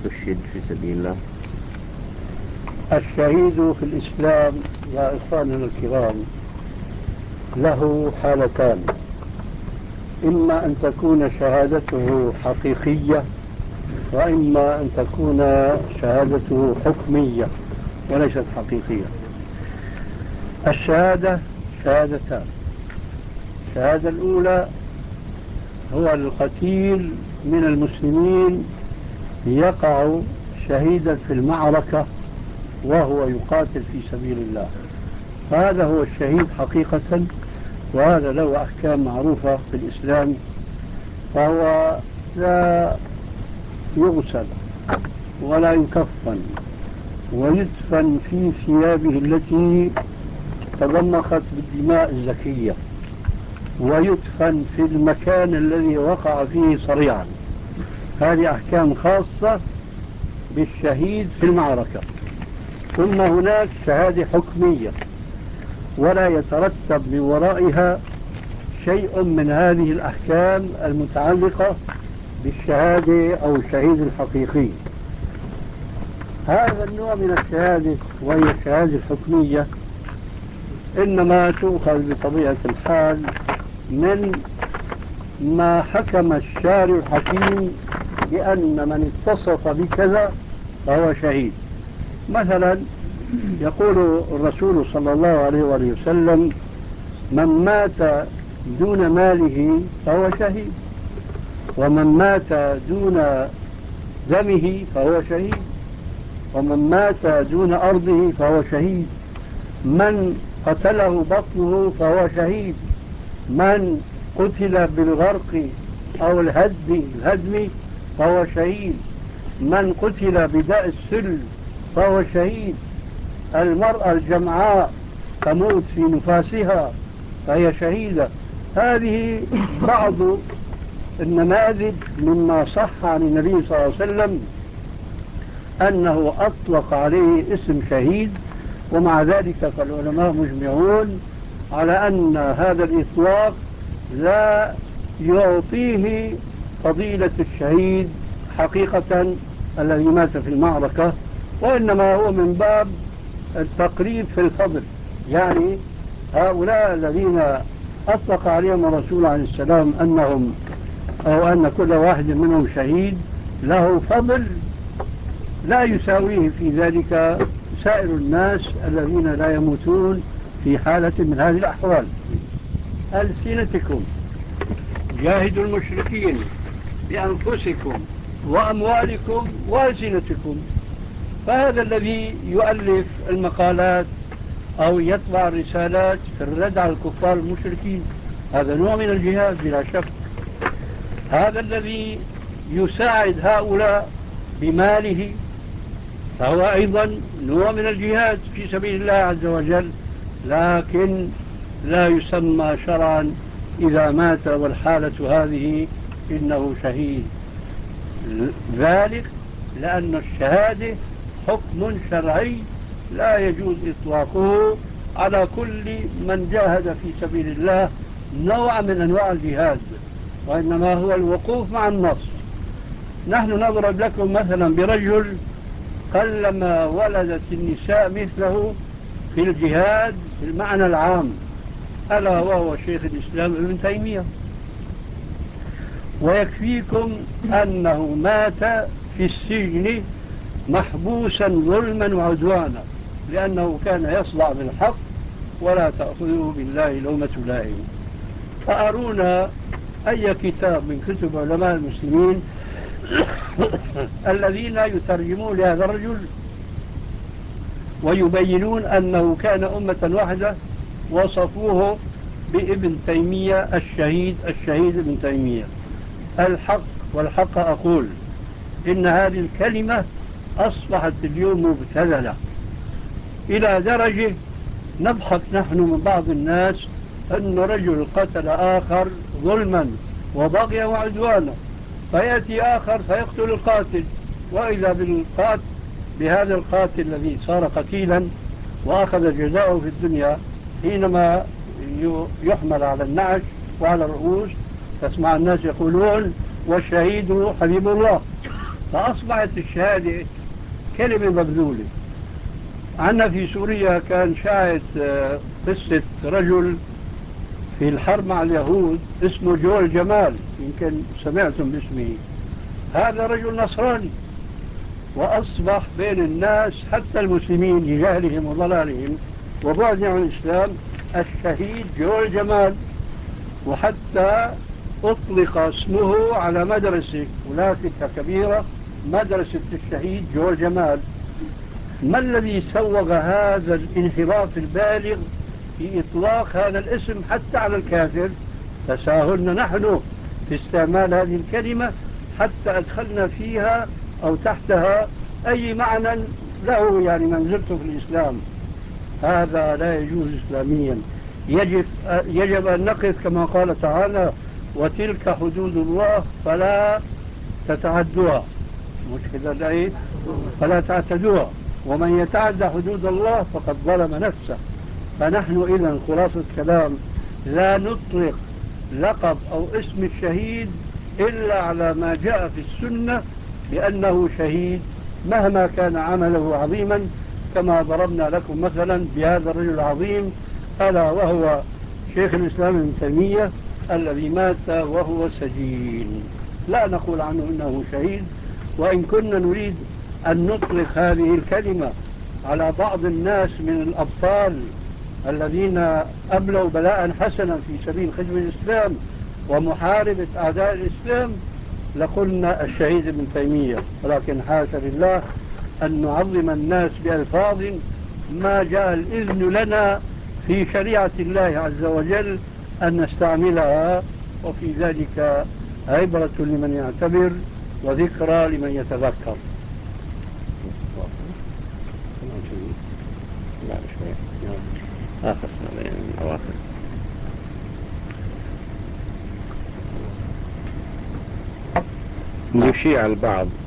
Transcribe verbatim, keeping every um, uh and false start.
استشهد في سبيل الله؟ الشهيد في الإسلام يا إخواننا الكرام له حالتان، إما أن تكون شهادته حقيقية، وإما أن تكون شهادته حكمية وليست حقيقية. الشهادة شهادتان. الشهادة الأولى هو القتيل من المسلمين يقع شهيدا في المعركة وهو يقاتل في سبيل الله، هذا هو الشهيد حقيقة، وهذا له أحكام معروفة في الإسلام، فهو لا يغسل ولا يكفن ويدفن في ثيابه التي تضمخت بالدماء الزكية، ويدفن في المكان الذي وقع فيه صريعا. هذه أحكام خاصة بالشهيد في المعركة. ثم هناك شهادة حكمية ولا يترتب من ورائها شيء من هذه الأحكام المتعلقة بالشهادة أو الشهيد الحقيقي. هذا النوع من الشهادة وهي الشهادة الحكمية إنما تؤخذ بطبيعة الحال من ما حكم الشارع الحكيم بأن من اتصف بكذا فهو شهيد. مثلا يقول الرسول صلى الله عليه وآله وسلم: من مات دون ماله فهو شهيد، ومن مات دون دمه فهو شهيد، ومن مات دون أرضه فهو شهيد، من قتله بطنه فهو شهيد، من قتل بالغرق أو الهدم الهدم فهو شهيد، من قتل بداء السل فهو شهيد، المرأة الجمعاء تموت في نفاسها فهي شهيدة. هذه بعض النماذج مما صح عن النبي صلى الله عليه وسلم أنه أطلق عليه اسم شهيد، ومع ذلك فالعلماء مجمعون على أن هذا الإطلاق لا يعطيه فضيلة الشهيد حقيقة الذي مات في المعركة، وإنما هو من باب التقريب في الفضل. يعني هؤلاء الذين أطلق عليهم الرسول عليه السلام أنهم أو أن كل واحد منهم شهيد له فضل لا يساويه في ذلك سائر الناس الذين لا يموتون في حالة من هذه الأحوال. ألسنتكم جاهدوا المشركين بأنفسكم وأموالكم وألسنتكم. فهذا الذي يؤلف المقالات أو يطبع الرسالات في الرد على الكفار المشركين هذا نوع من الجهاد بلا شك. هذا الذي يساعد هؤلاء بماله فهو أيضا نوع من الجهاد في سبيل الله عز وجل، لكن لا يسمى شرعا إذا مات والحالة هذه إنه شهيد. ذلك لأن الشهادة حكم شرعي لا يجوز إطلاقه على كل من جاهد في سبيل الله نوع من أنواع الجهاد، وإنما هو الوقوف مع النص. نحن نضرب لكم مثلا برجل قلما ولدت النساء مثله في الجهاد في المعنى العام، ألا وهو شيخ الإسلام ابن تيمية. ويكفيكم أنه مات في السجن محبوسا ظلما وعدوانا لأنه كان يصدع بالحق ولا تأخذه بالله لومة لائم. فأرونا أي كتاب من كتب علماء المسلمين الذين يترجمون لهذا الرجل ويبينون أنه كان أمة واحدة وصفوه بابن تيمية الشهيد الشهيد ابن تيمية. الحق والحق أقول إن هذه الكلمة أصبحت اليوم مبتذلة إلى درجة نضحك نحن من بعض الناس أن رجل قتل آخر ظلما وبغيا وعدوانا، فيأتي آخر فيقتل القاتل، وإذا بالقاتل بهذا القاتل الذي صار قتيلا وأخذ جزاءه في الدنيا حينما يحمل على النعش وعلى الرؤوس تسمع الناس يقولون والشهيد حبيب الله. فأصبحت الشهادة كلمة مبذولة. عندنا في سوريا كان شاهد قصة رجل في الحرب مع اليهود اسمه جول جمال، يمكن سمعتم باسمه. هذا رجل نصراني، وأصبح بين الناس حتى المسلمين لجهلهم وضلالهم وبعدهم عن الإسلام الشهيد جول جمال. وحتى أطلق اسمه على مدرسة هناك كبيرة، مدرسة الشهيد جول جمال. ما الذي سوغ هذا الانحراف البالغ في إطلاق هذا الاسم حتى على الكافر؟ تساهلنا نحن في استعمال هذه الكلمة حتى أدخلنا فيها أو تحتها أي معنى له يعني منزلته في الإسلام. هذا لا يجوز إسلاميا. يجب, يجب أن نقف كما قال تعالى: وتلك حدود الله فلا تتعدوها. مش كذا الآية؟ فلا تعتدوها، ومن يتعدى حدود الله فقد ظلم نفسه. فنحن إذن خلاصة الكلام لا نطلق لقب أو اسم الشهيد إلا على ما جاء في السنة بأنه شهيد مهما كان عمله عظيما، كما ضربنا لكم مثلا بهذا الرجل العظيم ألا وهو شيخ الإسلام ابن تيمية الذي مات وهو سجين. لا نقول عنه إنه شهيد، وإن كنا نريد أن نطلق هذه الكلمة على بعض الناس من الأبطال الذين أبلوا بلاء حسنا في سبيل خدمة الإسلام ومحاربة أعداء الإسلام لقلنا الشهيد ابن تيمية. ولكن حاشا لله أن نعظم الناس بألفاظ ما جاء الإذن لنا في شريعة الله عز وجل أن نستعملها، وفي ذلك عبرة لمن يعتبر وذكرى لمن يتذكر. آخر سنة من أواخر. يشيع البعض